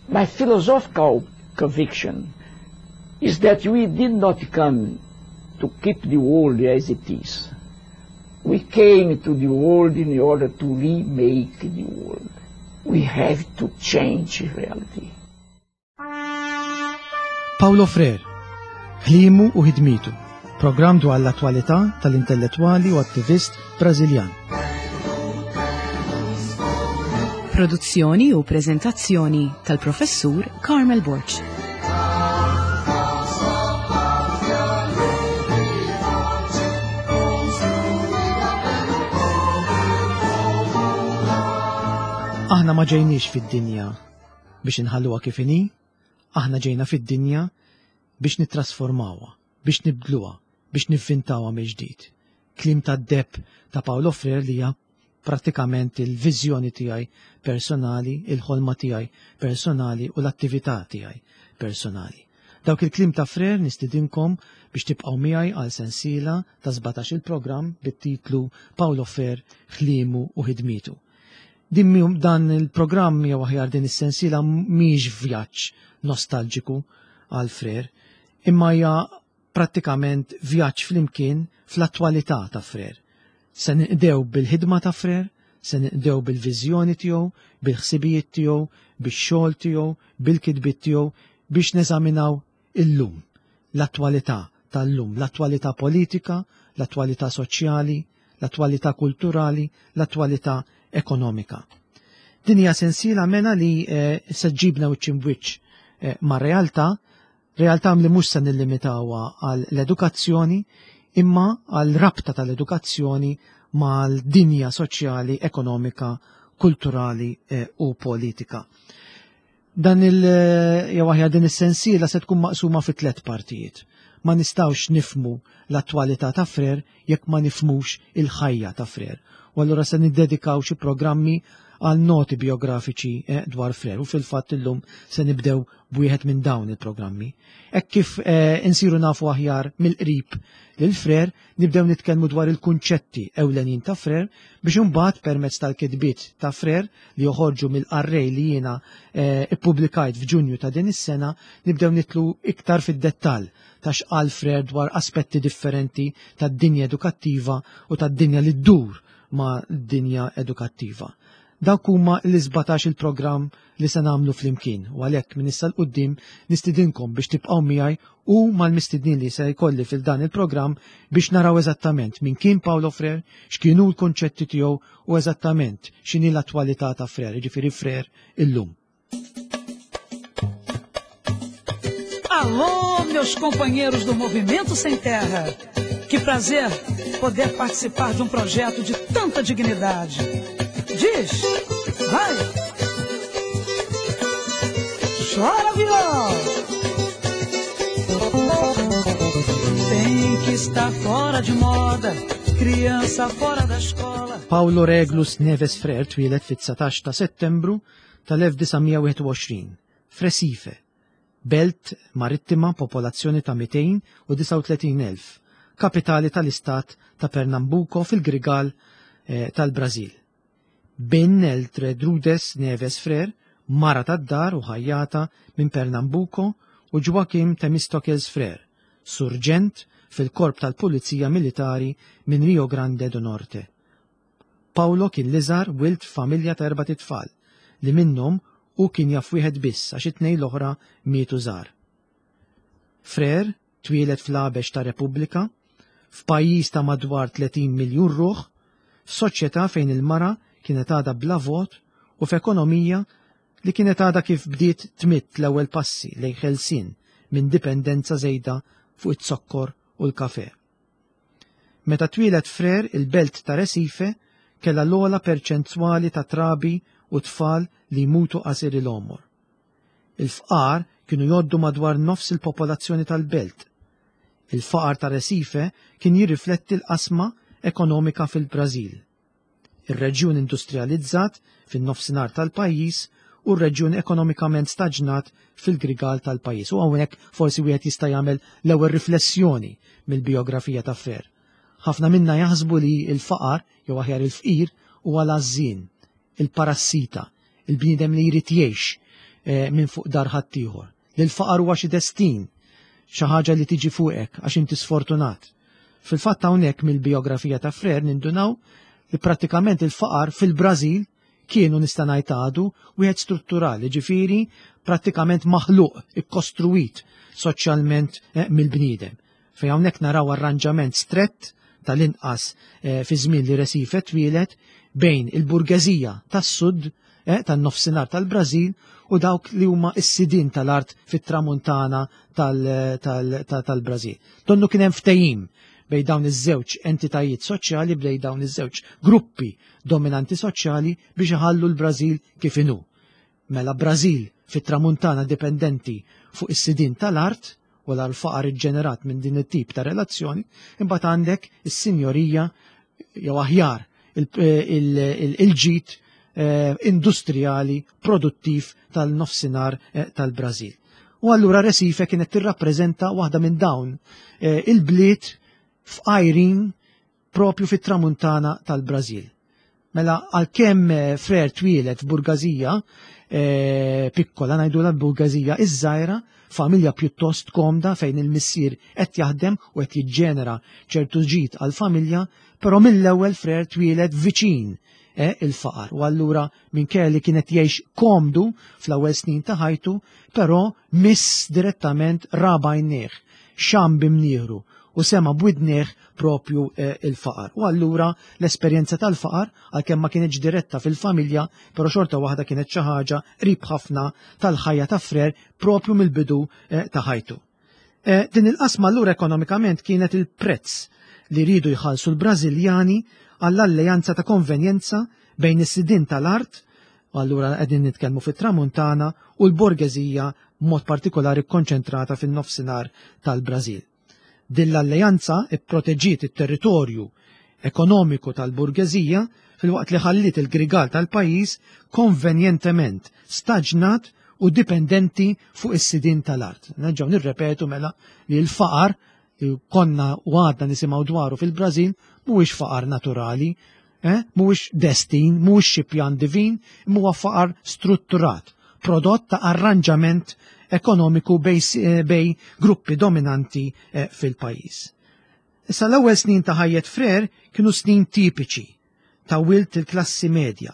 My philosophical conviction is that we did not come to keep the world as it is. We came to the world in order to remake the world. We have to change reality. Paulo Freire, ħliemu u ħidmitu, programm dwar l-attwalità tal-intellettwali u attivist Brażiljan. Produzzjoni u preżentazzjoni tal-professur Carmel Borch. Aħna ma ġejniex fid-dinja biex inħalluha kif inhi, aħna ġejna fid-dinja biex nittrasformawha, biex nibdluha, biex nivvintawha mill-ġdid. Kliem tad-deb ta' Paulo Freire li hija prattikament il-viżjoni tiegħi personali, il-ħolma tiegħi personali u l-attività tiegħi personali. Dawk il-kliem ta' Freire nistidinkom biex tibqgħu miegħi għal sensiela ta' 17 il-programm bit-titlu Paulo Freire ħliemu u ħidmitu. Dan il-programm jew aħjar din is-sensiela mhix vjaġġ nostalġiku għal Freire, imma hija prattikament vjaġġ flimkien fl-attwalità ta' Freire. Se niqdew bil-ħidma ta' Freire, se niqdew bil-viżjoni tiegħu, bil-ħsibijiet tiegħu, bix-xogħol tiegħu, bil-kitbiet tiegħu biex neżaminaw illum l-attwalità tal-lum, l-attwalità politika, l-attwalità soċjali, l-attwalità kulturali, l-attwalità ekonomika. Din hija sensiela mena li se ġibna wiċċ imwiċċ ma' realtà li mhux se nillimitawha għal l-edukazzjoni imma għal rabta tal-edukazzjoni mal-dinja soċjali, ekonomika, kulturali u politika. Din is-sensiela se tkun maqsuma fi 3 partijiet. Ma nistgħux nifmu l-attwalità ta' Freire jekk ma nifmux il-ħajja ta' Freire. U allura se niddedikaw xi programmi għal noti biografiċi dwar Freire u fil-fatt illum se nibdew b'wieħed minn dawn il-programmi. Hekk kif insiru nafu aħjar mill-qrib lil Freire nibdew nitkellmu dwar il-kunċetti ewlenin ta' Freire biex imbagħad permezz tal-kitbiet ta' Freire li joħorġu mill-qarrej li jiena ippubblikajt f'Ġunju ta' din is-sena nibdew nitlu iktar fid-dettall ta' x'qal Freire dwar aspetti differenti tad-dinja edukattiva u tad-dinja li ddur ma' dinja edukattiva. Dawk huma l-17 il-programm li se nagħmlu flimkien u għalhekk minn issa l-qudiem nistidinkom biex tibqgħu miegħi u mal-mistednin li se jkolli fil-dan il-programm biex naraw eżattament min kien Paulo Freire, x'kienu l-konċetti tiegħu u eżattament x'inhi l-attwalità ta' Freire, jiġifieri Freire illum. Alô, meus companheiros do Movimento Sem Terra. Que prazer poder participar de projeto de tanta dignidade. Diz, vai. Chora, viol. Tem que estar fora de moda, criança fora da escola. Paulo Regulus Neves Freire twilet fit-19 ta' Settembru tal-1921 f'Recife, belt marittima popolazzjoni ta' 239,000, kapitali tal-istat ta' Pernambuco fil-Grigal tal-Brażil. Ben Eltredrudes Neves Freire, mara tad-dar u ħajjata minn Pernambuco u Joaquim Temistokles Freire, surġent fil-korp tal-Pulizija Militari minn Rio Grande do Norte. Paulo kien liżar wild familja ta' 4 tfal li minnhom u kien jaf wieħed biss għax 2 l-oħra mietu żgħar. Freire twieled fl-Għabex ta' Repubblika, f'pajjiż ta' madwar 30 miljun ruħ, f'soċjetà fejn il-mara kienet għadha bla vot u f'ekonomija li kienet għadha kif bdiet tmitt l-ewwel passi lejn ħelsien minn dipendenza żejda fuq it-sokkor u l-kafè. Meta twieled Freire il-belt ta' Recife kellha l-ogħla perċentwali ta' trabi u tfal li jmutu qasir il-għomor. Il-fqar kienu jgħoddu madwar nofs il-popolazzjoni tal-belt. Il-faqar ta' Recife kien jirrifletti l-qasma ekonomika fil-Brażil. Ir-reġjun industrializzat fin-nofsinhar tal-pajjiż u r-reġjun ekonomikament staġnat fil-grigal tal-pajjiż. U hawnhekk forsi wieħed jista' jagħmel l-ewwel riflessjoni mill-biografija ta' Freire. Ħafna minna jaħsbu li l-faqar jew aħjar il-fqir huwa l-għażżien, il-parassita, il-bniedem li jrid jgħix minn fuq dar ħaddieħor. Li l-faqar huwa xi destin, xi ħaġa li tiġi fuqek għax inti sfortunat. Fil-fatt hawnhekk mill-biografija ta' Frere nindunaw li prattikament il-faqar fil-Brażil kienu nista' ngħid għadu wieħed strutturali, ġifieri prattikament maħluq, ikkostruit soċjalment mill-bniedem. Fejn hawnhekk naraw arranġament strett tal-inqas fi żmien li Recife twieled bejn il-burgeżija tas-sud tan-nofsinhar tal-Brażil u dawk li huma s-sidin tal-art fit-tramuntana tal-Brażil. Donnu kien hemm ftehim bejn dawn iż-żewġ entitajiet soċjali, bejn dawn iż-żewġ gruppi dominanti soċjali biex iħallu l-Brażil kif inhu. Mela Brażil fit-tramuntana dipendenti fuq is-sidin tal-art u l-faqar iġġenerat minn din it-tip ta' relazzjoni, imbagħad għandek is-sinjorija jew aħjar il-ġid industrijali produttiv tal-nofsinhar tal-Brażil. U allura Recife kienet tirrappreżenta waħda minn dawn il-bliet f'qajrin propju fit-tramuntana tal-Brażil. Mela għalkemm Frere twieled f'burgazija pikkola ngħidulha burgazija iż-żgħira, familja pjuttost komda fejn il-missier qed jaħdem u qed jiġġenera ċertu ġid għall-familja, però mill-ewwel Frere twieled viċin il-faqar. U allura minkejja li kienet jgħix komdu fl-ewwel snin ta' ħajtu, però miss direttament raba jnieħ, xam bimnieħru u sema b'widnieħ propju il-faqar. U allura l-esperjenza tal-faqar għalkemm ma kienx diretta fil-familja, però xorta waħda kienet xi ħaġa qrib ħafna tal-ħajja ta' Frere propju mill-bidu ta' ħajtu. Din il-qasma allura ekonomikament kienet il-prezz li jridu jħallsu l-Brażiljani għall-alleanza ta' konvenjenza bejn is-sidin tal-art, u allura qegħdin nitkellmu fit-tramuntana, u l-borgezija b'mod partikolari kkonċentrata fin-nofsinhar tal-Brażil. Din l-alleanza ipproteġġiet it-territorju ekonomiku tal-burgezija fil-waqt li ħallit il-grigal tal-pajjiż konvenjentement staġnat u dipendenti fuq is-sidin tal-art. Nerġgħu nirrepetu mela li l-faqar li konna u għadna nisimgħu dwaru fil-Brażil mhuwiex faqar naturali, mhuwiex destin, mhuwiex xi pjan divin, huwa faqar strutturat, prodott ta' arranġament ekonomiku bej gruppi dominanti fil-pajjiż. Issa l-ewwel snin ta' ħajjet Frere kienu snin tipiċi ta' wilt il-klassi medja.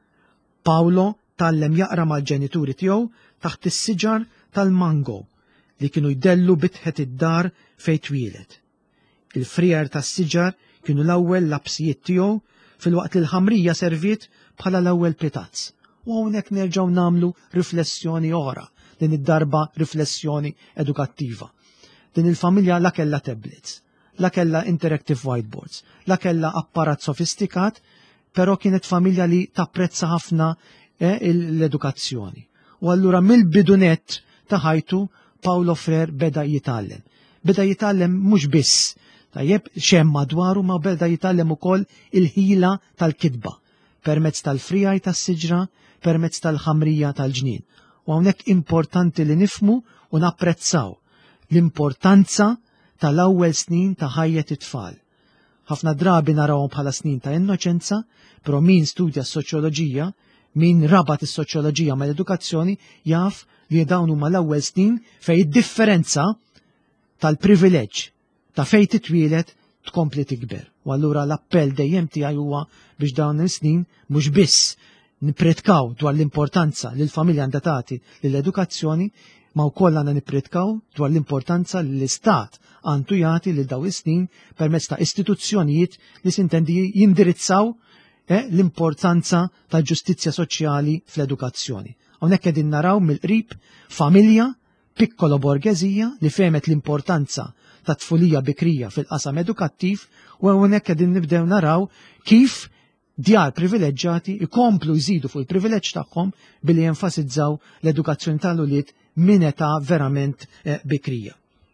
Paolo tallem jaqra mal-ġenituri tiegħu taħt is-siġar tal-mango li kienu jdellu bitħet id-dar fejn twieled. Il-frier tas-siġar kienu l-ewwel labsijiet tiegħu filwaqt li l-ħamrija serviet bħala l-ewwel pitazz. U hawnhekk nerġgħu nagħmlu riflessjoni oħra, din id-darba riflessjoni edukattiva. Din il-familja la kellha tablets, la kellha interactive whiteboards, la kellha apparat sofistikat, però kienet familja li tapprezza ħafna l-edukazzjoni. U allura mill-bidunet ta' ħajtu Paolo Frere beda jitgħallem. Beda jitgħallem mhux biss tajjeb xem madwaru, ma beda jitgħallem ukoll il-ħila tal-kitba permezz tal-frijaj tas-siġra, permezz tal-ħamrija tal-ġnien. U hawnhekk importanti li nifmu u napprezzaw l-importanza tal-ewwel snin ta' ħajjet it-tfal. Ħafna drabi narawhom bħala snin ta' innoċenza, però min studja s-soċjoloġija, min rabat is-soċjoloġija mal-edukazzjoni jaf li dawn huma l-ewwel snin fejn id-differenza tal-privileġġ ta' fejn titwieled tkompli tikber. U allura l-appell dejjem tiegħi huwa biex dawn is-snin mhux biss nipretkaw dwar l-importanza li l-familja għandha tagħti lill-edukazzjoni, ma wkoll għandna nippretkaw dwar l-importanza li l-Istat għandu jagħti lil dawn is-snin permezz ta' istituzzjonijiet li sintendi jindirizzaw l-importanza tal-ġustizzja soċjali fl-edukazzjoni. Hawnhekk qegħdin naraw mill-qrib familja piccolo borgezija li fehmet l-importanza ta' tfulija bikrija fil-qasam edukattiv, u hawnhekk qegħdin nibdew naraw kif djar privileġġjati ikomplu jżidu fuq il-privileġġ tagħhom billi jenfasizzaw l-edukazzjoni tal-ulied minn età verament bikrija.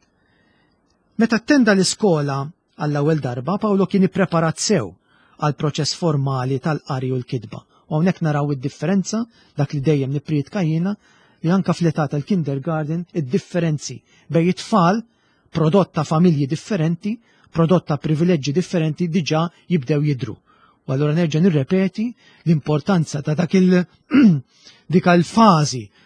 Meta attenda l-iskola għall-ewwel darba, Paolo kien ippreparat sew għal proċess formali tal-qari u l-kitba. U hawnhekk naraw id-differenza dak li dejjem nippriedka jiena li anke fl-età tal-kindergarten id-differenzi bejn it-tfal prodott ta' familji differenti, prodott ta' privileġġi differenti diġà jibdew jidhru. U allura nerġa' nirrepeti l-importanza ta' dik il-fażi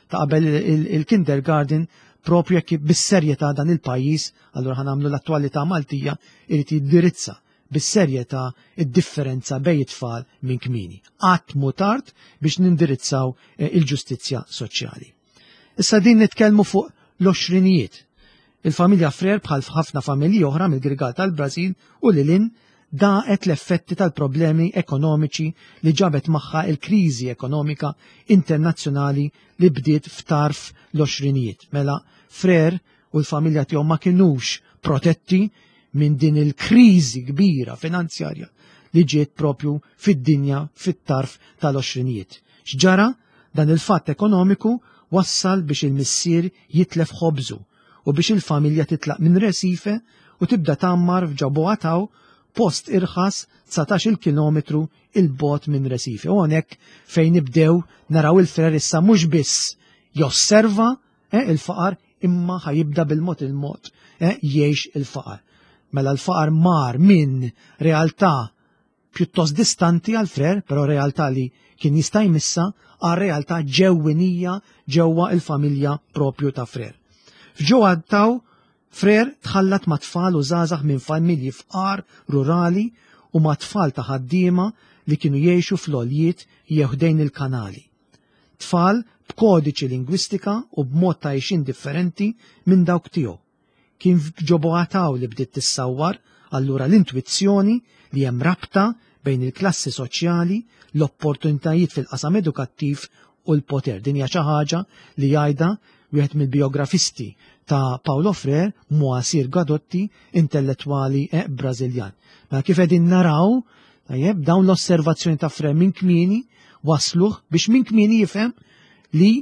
ta' qabel il-kindergarten propju jekk bis-serjetà dan il-pajjiż, allura ħanamlu l-attwalità Maltija irid jiddirizza bis-serjetà id-differenza bejn it-tfal minn kmieni. Qatt mu tard biex nindirizzaw il-ġustizzja soċjali. Issa din nitkellmu fuq l-20ijiet. Il-familja Frer bħal ħafna familji oħra mill-Grigal tal-Brażil u lilin daqet l-effetti tal-problemi ekonomiċi li ġabet magħha il-kriżi ekonomika internazzjonali li bdiet f'tarf l-20ijiet. Mela Frer u l-familja tiegħu ma kinux protetti minn din il-kriżi kbira finanzjarja li ġiet propju fid-dinja fit-tarf tal-20ijiet. X'ġara dan il-fatt ekonomiku wassal biex il-missier jitlef ħobżu u biex il-familja titlaq minn Recife u tibda tammar f'Ġaboataw post irħas 19 kilometru il-bot minn Recife. U hawnhekk fejn nibdew naraw il-Frer issa mhux biss josserva il-faqar imma ħajibda bil-mod jgħix il-faqar. Mela l-faqar mar minn realtà pjuttost distanti għal Frer, però realtà li kien jista' jmissa għal realtà ġewwinija ġewwa il-familja propju ta' Frer. F'Ġaboataw Frer tħallat ma' tfal u żgħażagħ minn familji fqar rurali u ma' tfal ta' ħaddiema li kienu jgħixu fl-għoljiet jeħdejn il-kanali. Tfal b'kodiċi lingwistika u b'mod ta' għixin differenti minn dawk tiegħu. Kien f'Ġaboataw li bdiet tissawwar allura l-intwizzjoni li hemm rabta bejn il-klassi soċjali, l-opportunitajiet fil-qasam edukattiv u l-poter. Din hija xi ħaġa li jgħidha wieħed mill-biografisti ta' Paulo Frer, Moacir Gadotti, intellettwali Brażiljan. Ma kif qegħdin naraw, dawn l-osservazzjoni ta' Frer minn kmieni wasluh biex minn kmieni jifhem li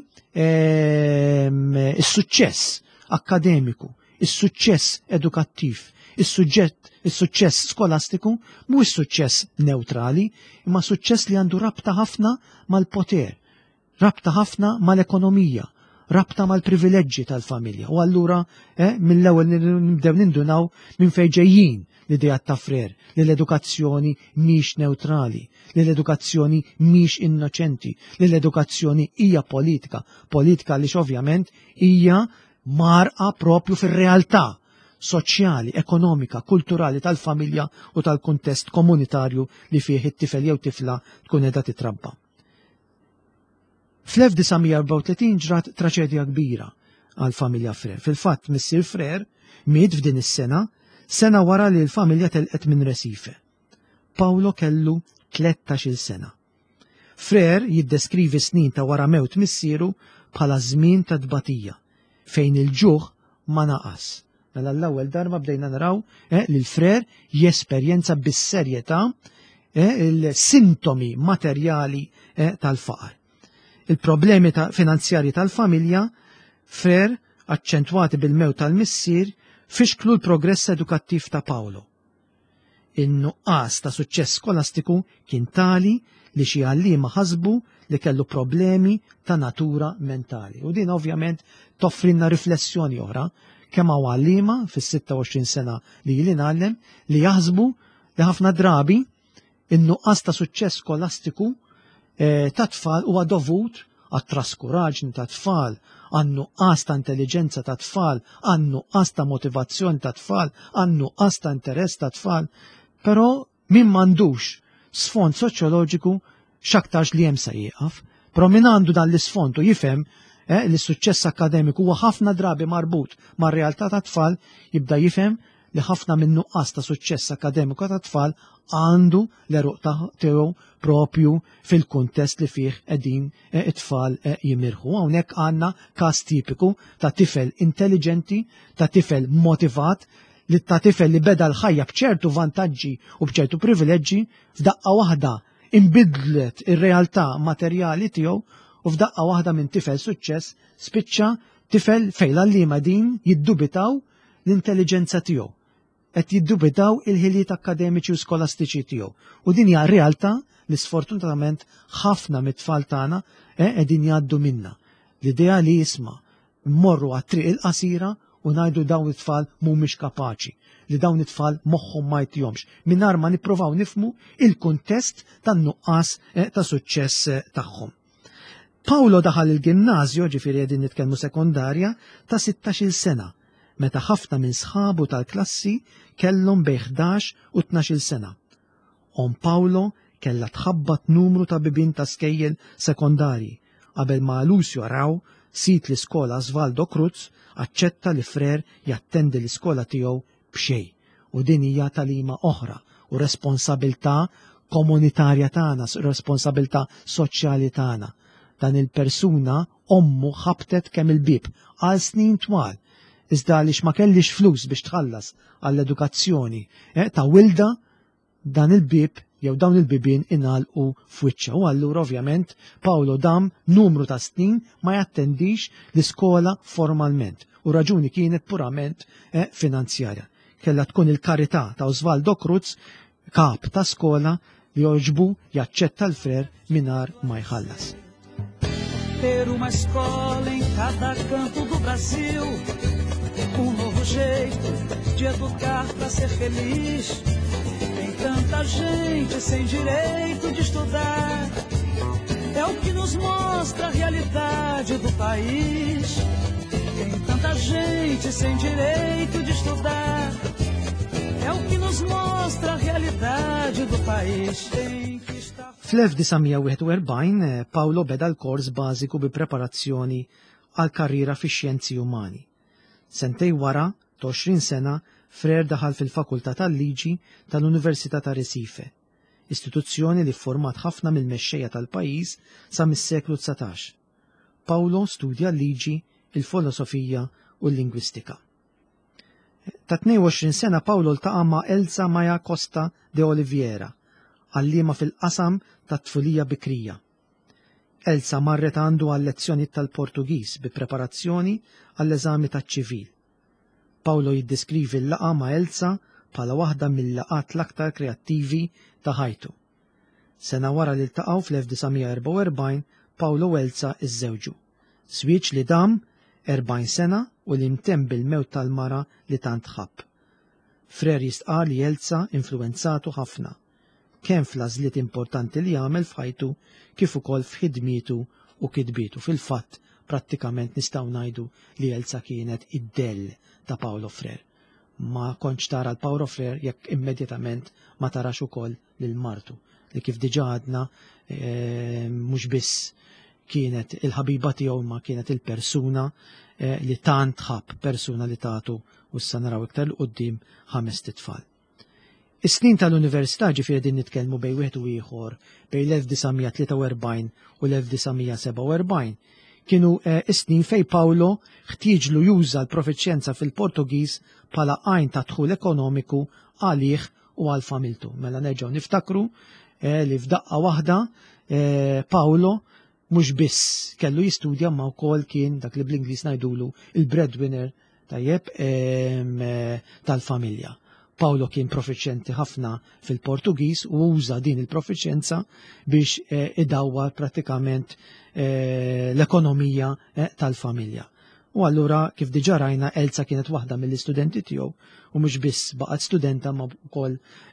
is-suċċess akkademiku, is-suċċess edukattiv, is-suċċess skolastiku mhuwiex suċċess neutrali, imma suċċess li għandu rabta ħafna mal-poter, rabta ħafna mal-ekonomija, rabta mal-privileġġi tal-familja. U allura mill-ewwel nibdew nindunaw minn fejn ġejjin l-idea ta' Frer li l-edukazzjoni mhix neutrali, li l-edukazzjoni mhix innoċenti, li l-edukazzjoni hija politika li ovvjament hija marqa propju fir-realtà soċjali, ekonomika, kulturali tal-familja u tal-kuntest komunitarju li fih it-tifel jew tifla tkun qiegħda titrabba. Fl-1934 ġrat traċedja kbira għal-familja Frer. Fil-fatt missier Frer miet f'din is-sena, sena wara li l-familja telqet minn Recife. Paulo kellu 13 sena. Frer jiddeskrivi snin ta' wara mewt missieru bħala żmien ta' tbatija fejn il-ġuħ ma naqas. Mela l-ewwel darba bdejna naraw li l-Frer jesperjenza bis-serjetà il-sintomi materjali tal-faqar. Il-problemi finanzjarji tal-familja Frer aċċentwati bil-mewt tal-missier fixklu l-progress edukattiv ta' Paulo. In-nuqqas ta' suċċess skolastiku kien tali li xi għalliema ħasbu li kellu problemi ta' natura mentali. U din ovvjament toffrinna riflessjoni oħra kemm hawn għalliema fis-26 sena li jili nagħlem li jaħsbu li ħafna drabi in-nuqqas ta' suċċess skolastiku ta' tfal huwa dovut għat-traskuraġni ta' tfal, għan-nuqqas ta' intelligenza ta' tfal, għan-nuqqas ta' motivazzjoni ta' tfal, għan-nuqqas ta' interess ta' tfal, però min m'għandux sfond soċjoloġiku x'aktarx li hemm se jieqaf, però min għandu dan l-isfond u jifhem li s-suċċess akademiku huwa ħafna drabi marbut mar-realtà ta' tfal, jibda jifhem li ħafna minn nuqqas ta' suċċess akademiku ta' tfal għandu l-eruq tiegħu propju fil-kuntest li fih qegħdin it-tfal jimirħu. Hawnhekk għandna każ tipiku ta' tifel intelligenti, ta' tifel motivat, li ta' tifel li beda l-ħajja b'ċertu vantaġġi u b'ċertu privileġġi f'daqqa waħda inbidlet ir-realtà materjali tiegħu u f'daqqa waħda minn tifel suċċess spiċċa tifel fejn l-għalliema din jiddubitaw l-intelligenza tiegħu. Qed jiddubitaw il-ħiliet akademiċi u skolastiċi tiegħu. U din hija realtà li sfortunatament ħafna mit-tfal tagħna qegħdin jgħaddu minnha. L-idea li jisma' mmorru għat-triq il-qasira u ngħidu dawn it-tfal mhumiex kapaċi, li dawn it-tfal moħħhom ma jtihomx, mingħajr ma nippruvaw nifhmu il-kuntest tan-nuqqas ta' suċċess tagħhom. Paolo daħal il-ginnazju, ġifieri qegħdin nitkellmu sekondarja, ta' 16-il sena, meta ħafna minn sħabu tal-klassi kellhom bejn 11 u 12-il sena. Paolo kellha tħabbat numru ta' bibien ta' skejjel sekondarji qabel ma Lucio Rao, sit l-iskola Osvaldo Cruz, aċċetta li frer jattendi l-iskola tiegħu b'xejn. U din hija talima oħra u responsabilità komunitarja tagħna, responsabilità soċjali tagħna. Dan il-persuna ommu ħabtet kemm il-bib għal snin twal. Iżda għaliex ma kellix flus biex tħallas għall-edukazzjoni ta' wilda, dan il-bib jew dawn il-bibien inalqu f'wiċċa. U allura ovvjament Paolo dam numru ta' snin ma jattendix l-iskola formalment u raġuni kienet purament finanzjarja. Kella tkun il-karità ta' Osvaldo Cruz, kap ta' skola, li joġbu jaċċetta l-frer mingħajr ma jħallas. Ter uma escola em cada canto do Brasil, novo jeito de educar para ser feliz. Tem tanta gente sem direito de estudar, é o que nos mostra a realidade do país. Tem tanta gente sem direito de estudar, é o que nos mostra a realidade do país. Tem que estar... Fl-1941 Paolo beda l-kors bażiku bi preparazzjoni għal karriera fix-xjenzi umani. Sentej wara, 20 sena, frer daħal fil-Fakultà tal-Liġi tal-Università ta' Recife, istituzzjoni li format ħafna mill-mexxejja tal-pajjiż sa mis-seklu 19. Paolo studja l-liġi, il-filosofija u l-lingwistika. Ta' 22 sena Paolo ltaqa' ma' Elsa Maja Costa de Oliveira, għalliema fil-qasam ta' tfulija bikrija. Elsa marret għandu għal lezzjoni tal-Portugiż bi preparazzjoni għall-eżami taċ-ċivil. Paolo jiddeskrivi l-laqa ma' Elsa bħala waħda mill-laqat l-aktar kreattivi ta' ħajtu. Sena wara li ltaqgħu fl-1944 Paolo u Elsa iżżewġu. Swieġ li dam 40 sena u li mtemm bil-mewt tal-mara li tant ħabb. Frer jistqar li Elsa influenzatu ħafna, kemm fl-għażliet importanti li għamel f'ħajtu kif ukoll f'ħidmietu u kitbietu. Fil-fatt, prattikament nistgħu ngħidu li Elsa kienet id-dell ta' Paolo Frer. Ma kontx tara l-Paolo Frer jekk immedjatament ma tarax ukoll lil martu li kif diġà għadna mhux biss kienet il-ħabiba tiegħu ma kienet il-persuna li tant ħabb, persuna li tagħtu u issa naraw iktar l qudiem 5 titfal. Is-snin tal-Università ġifieri din nitkellmu bejn wieħed u ieħor bejn l-1943 u l-1947 kienu is-snin fejn Paolo ħtieġlu juża l-profiċjenza fil-Portugiż bħala għajn ta' dħul ekonomiku għalih u għal familtu. Mela nerġgħu niftakru li f'daqqa waħda Paolo mhux biss kellu jistudja ma wkoll kien dak li bl-Ingliż ngħidulu il-breadwinner tajjeb tal-familja. Paolo kien profiċjenti ħafna fil-Portugiż u uża din il-profiċjenza biex idawwar prattikament l-ekonomija tal-familja. U allura kif diġà rajna Elsa kienet waħda mill-istudenti tiegħu u mhux biss baqgħet studenta ma wkoll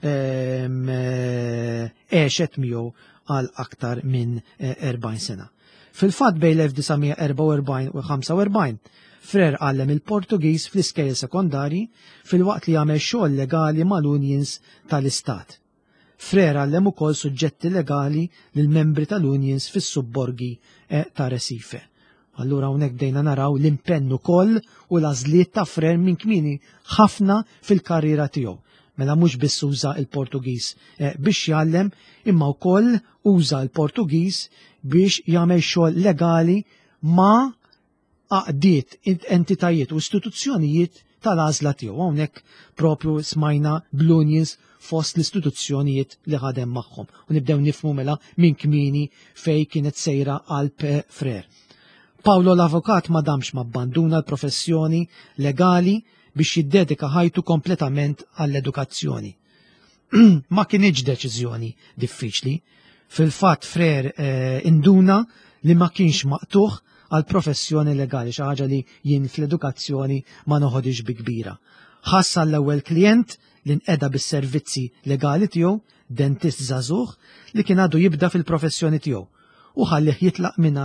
għexet miegħu għal aktar minn 40 sena. Fil-fatt bejn l-1944 u 45 Frer għallem il-Portugiż fl-iskejjel sekondarji fil-waqt li għamel xogħol legali mal-unions tal-istat. Frer għallem ukoll suġġetti legali lil membri tal-unions fis-subborgi ta' Recife. Allura hawnhekk dejna naraw l-impenn ukoll u l-għażliet ta' Frer minn kmieni ħafna fil-karriera tiegħu. Mela mhux biss uża l-Portugiż biex jgħallem imma wkoll uża l-Portugiż biex jagħmel xogħol legali ma' għaqdiet entitajiet u istituzzjonijiet tal-għażla tiegħu. Hawnhekk propju smajna bl-unions fost l-istituzzjonijiet li ħadem magħhom. U nibdew nifhmu mela minn kmieni fejn kienet sejra Alp Frer. Paolo l-avukat ma damx mabbanduna l-professjoni legali biex jiddedika ħajtu kompletament għall-edukazzjoni. Ma kienx deċiżjoni diffiċli. Fil-fatt Frer induna li ma kienx maqtuħ għal professjoni legali, xi ħaġa li jien fl-edukazzjoni ma noħodix bi kbira. Ħassa l-ewwel klient li nqeda bis-servizzi legali tiegħu, dentist żagħżugħ li kien għadu jibda fil-professjoni tiegħu u ħallih jitlaq mingħajr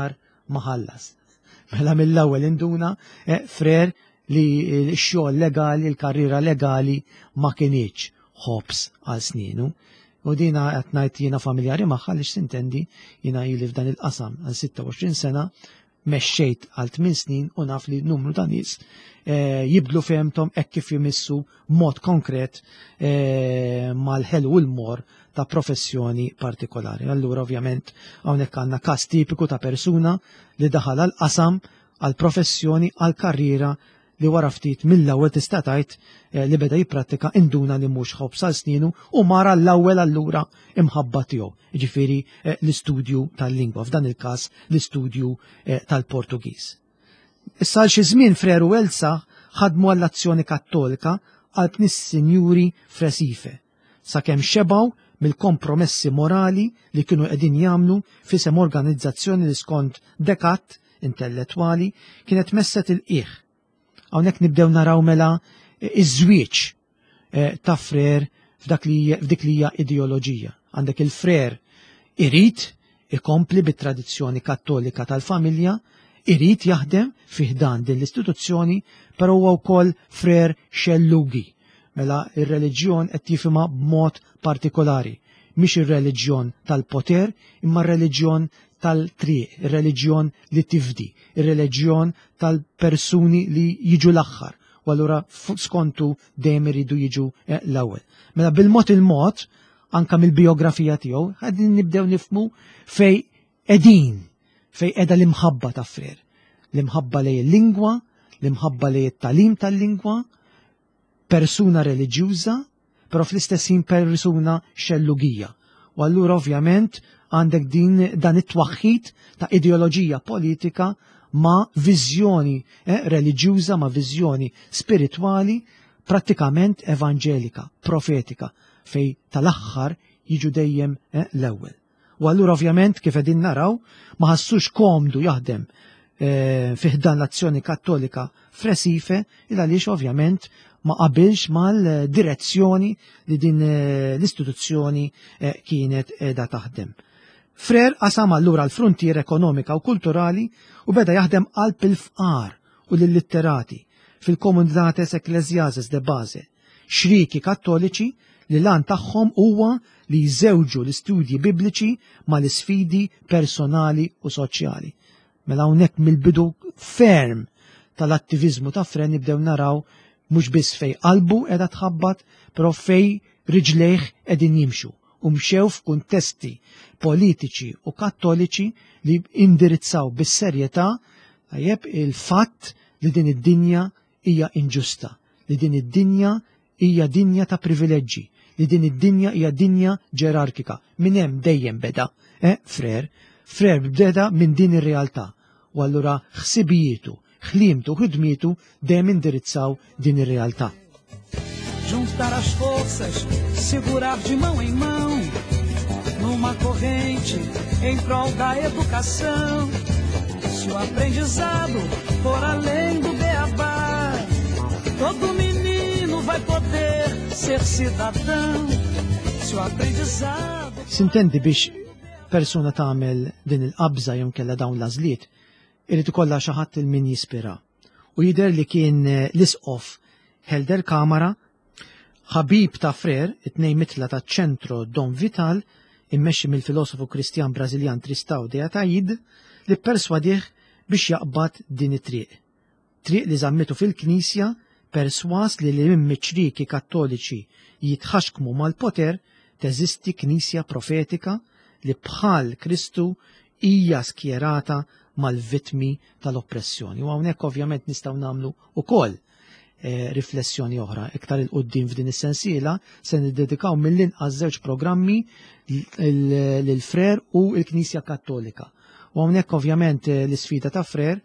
maħallas. Mela mill-ewwel induna frer li x-xogħol legali, l-karriera legali ma kienieċ ħobs għal sninu. U dina qed ngħid jiena familjari magħha li x'intendi jiena ili f'dan il-qasam għal 26 sena mexxejt għal 8 snin u naf li numru ta' nies jibdlu fehmthom hekk kif jimissu mod konkret mal-ħelu u l-mor ta' professjoni partikolari. Allura ovvjament hawnhekk għandna każ tipiku ta' persuna li daħal għal qasam għal professjoni għal karriera li wara ftit mill-ewwel tista' tgħid li beda jipprattika induna li mhux ħobb sal sninu u mara l-ewwel allura imħabba tiegħu. Jiġifieri l-istudju tal-lingwa, f'dan il-każ l-istudju tal-Portugiż. Issa xi żmien Freru Elsa ħadmu għall-Azzjoni Kattolika għal Knis Sinjuri f'Recife sakemm xebgħu mill-kompromessi morali li kienu qegħdin jagħmlu f'isem organizzazzjoni li skont dekat intellettwali kienet messet il-qiegħ. Hawnhekk nibdew naraw mela iż-żwieġ ta' frer f'dik li hija ideoloġija. Għandek il-frer irid ikompli bit-tradizzjoni kattolika tal-familja, irid jaħdem fih dan din l-istituzzjoni, però huwa wkoll frer xellugi. Mela ir-reliġjon qed jifhimha b'mod partikolari, mhix ir-reliġjon tal-poter, imma r-reliġjon tal-triq, ir-reliġjon li tifdi, ir-reliġjon tal-persuni li jiġu l-aħħar, u allura skontu dejjem iridu jiġu l-ewwel. Mela bil-mod il-mod, anke mill-biografija tiegħu, ħadin nibdew nifhmu fejn qiegħda l-imħabba ta' frer. L-imħabba lejn il-lingwa, l-imħabba lejn it-tagħlim tal-lingwa, persuna reliġjuża, però fl-istess ħin persuna xellugija. U allura ovvjament għandek dan it-twaħħid ta' ideoloġija politika ma' viżjoni reliġjuża, ma' viżjoni spiritwali, prattikament evanġelika, profetika, fej tal-aħħar jiġu dejjem l-ewwel. U allura ovvjament kif qegħdin naraw ma ħassux komdu jaħdem fih dan l-Azzjoni Kattolika f'Recife il għaliex ovvjament ma qabilx mal-direzzjoni li din l-istituzzjoni kienet qiegħda taħdem. Frer qasam allura l-frontier ekonomika u kulturali u beda jaħdem qalb il-fqar u lill-litterati fil-Comunidades Ecclesiastes de Base, xriki kattoliċi li lan tagħhom huwa li jżewġu l-istudji bibliċi mal-isfidi personali u soċjali. Mela hawnhekk mill-bidu ferm tal-attiviżmu ta' frer nibdew naraw mhux biss fej qalbu qiegħda tħabbat, però fej riġlejh qegħdin jimxu u mxew f'kuntesti politiċi u kattoliċi li indirizzaw bis-serjetà il-fatt li din id-dinja hija inġusta, li din id-dinja hija dinja ta' privileġġi, li din id-dinja hija dinja ġerarkika. Minn hemm dejjem beda, frer bdeda minn din ir-realtà. U allura ħsibijietu, ħlimtu, ħidmietu dejjem indirizzaw din ir-realtà. Juntar as forças, segurar de mão em mão, numa corrente em prol da educação. Se o aprendizado for além do beabá, todo menino vai poder ser cidadão. Se o aprendizado... Sintendi biex persuna tagħmel din il-qabża jew kella dawn l-għażliet, irid ikollha xi ħadd il-min jispira. U jidher li kien l-isqof Helder Kamara, ħabib ta' frer, it-tnejn mitla ta' ċentro Don Vital, immexxi mill-filosofu Kristjan Brażiljan Tristão de Ataíde, li perswadih biex jaqbad din it-triq. Triq li żammitu fil-Knisja perswas li minn miċriki kattoliċi jitħaxkmu mal-poter teżisti Knisja profetika li bħal Kristu hija skjerata mal-vittmi tal-oppressjoni. U hawnhekk ovvjament nistgħu nagħmlu ukoll riflessjoni oħra. Iktar il-qoddim f'din is-sensiela se niddedikaw mill-inqas żewġ programmi lill-frer u l-Knisja Kattolika. U hawnhekk ovvjament l-isfida ta' frer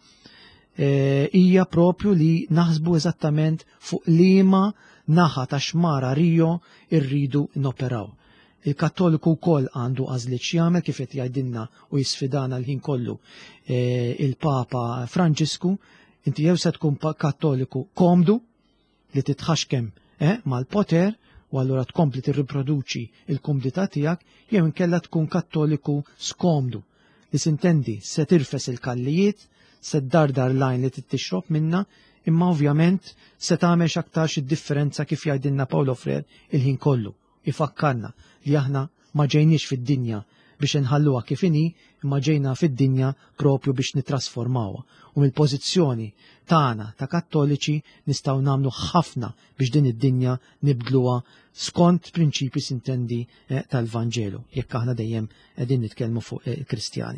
hija propju li naħsbu eżattament fuq liema naħa ta' xmara Rio irridu noperaw. Il-Kattoliku wkoll għandu għażliet x'jagħmel kif qed jgħidilna u jisfidana l-ħin kollu il-Papa Franġisku. Inti jew se tkun Kattoliku komdu li titħaxkem mal-poter u allura tkompli tirriproduċi il-kumdità tiegħek, jew inkella tkun Kattoliku skomdu li sintendi se tirfes il-kallijiet, se dardar lajn li tixrob minna, imma ovvjament se tagħmel x'aktarx id-differenza kif jgħidilna Paulo Freire il-ħin kollu. Ifakkarna li aħna ma ġejniex fid-dinja biex inħalluha kif inhi, imma ġejna fid-dinja propju biex nitrasformawha. U mill-pożizzjoni tagħna ta' Kattoliċi nistgħu nagħmlu ħafna biex din id-dinja nibdluha skont prinċipji sintendi tal-Vanġelu, jekk aħna dejjem qegħdin nitkellmu fuq il-Kristjani.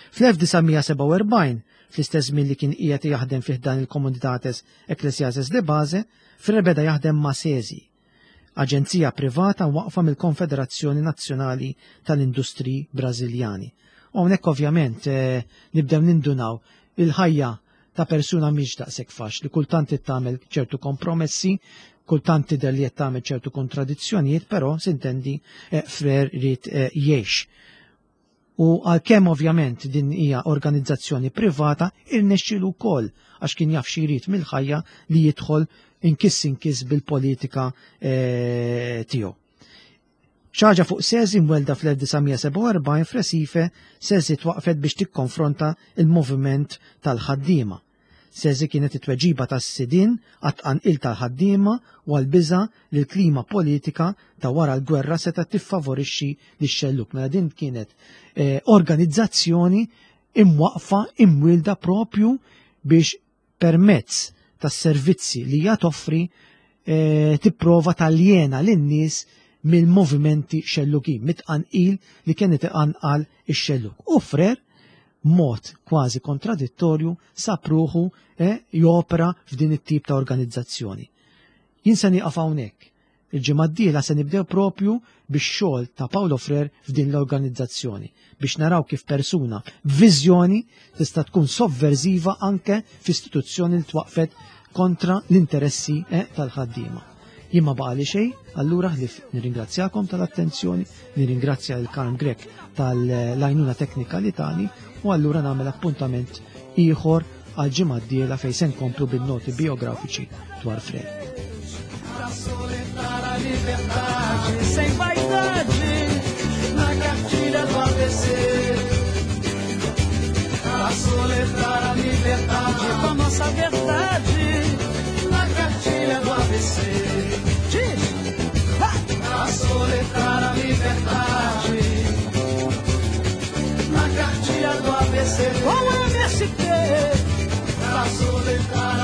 Fl-1947, fl-istess żmien li kien qiegħed jaħdem fih dan il-Comunitates Ecclesiases de Base, Freire beda jaħdem ma' SESI, aġenzija privata waqfa mill-Konfederazzjoni Nazzjonali tal-Industri Brażiljani. Hawnhekk ovvjament nibdew nindunaw il-ħajja ta' persuna mhix daqshekk faċli, kultant tagħmel ċertu kompromessi, kultant tidher li qed tagħmel ċertu kontradizzjonijiet, però sintendi Freire rid jgħix. U għalkemm ovvjament din hija organizzazzjoni privata, irnexxielu wkoll għax kien jaf xi jrid mill-ħajja li jidħol inkiss bil-politika tiegħu. ċaġa fuq SESI mwelda fl-1947 f'Recife, SESI twaqfet biex tikkonfronta il-moviment tal-ħaddiema. SESI kienet it-tweġiba tas-sidin għat-tqanqil tal-ħaddiema u għall-biża li l-klima politika ta' wara l-gwerra seta' tiffavorixxi lix-xelluk. Mela din kienet organizzazzjoni imwaqfa imwilda propju biex permezz tas-servizzi li hija toffri tipprova taljena lin-nies mill-movimenti xellukin, mit-tqanqil li kienet iqanqal ix-xelluk. U Freire, mod kważi kontradittorju, sapruħu jopera f'din it-tip ta' organizzazzjoni. Jien se nieqaf hawnhekk. Il-ġimgħa d-dieħla se nibdew propju bix-xogħol ta' Paulo Freire f'din l-organizzazzjoni biex naraw kif persuna b'viżjoni tista' tkun sovverżiva anke f'istituzzjoni li twaqfet kontra l-interessi tal-ħaddiema. Jien ma baqali xejn, allura nirringrazzjakom tal-attenzjoni, nirringrazzja l-Karm Grek tal-għajnuna teknika li tani u allura nagħmel appuntament ieħor għal ġimgħa d-dieħla fejn se nkomplu bin-noti biografiċi dwar Freire. Sem vaidade, na cartilha do ABC, para soletrar a liberdade com a nossa verdade, na cartilha do ABC. Diz! Para soletrar a liberdade, na cartilha do ABC, com o MST, para soletrar